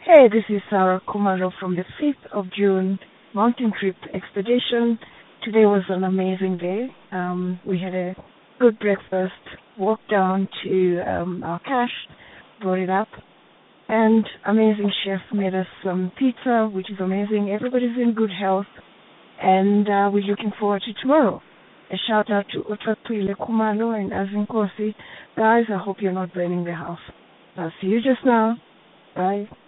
Hey, this is Sarah Kumaro from the 5th of June Mountain Trip Expedition. Today was an amazing day. We had a good breakfast, walked down to our cache, brought it up, and amazing chef made us some pizza, which is amazing. Everybody's in good health, and we're looking forward to tomorrow. A shout out to Utatuile Kumalo and Azinkosi. Guys, I hope you're not burning the house. I'll see you just now. Bye.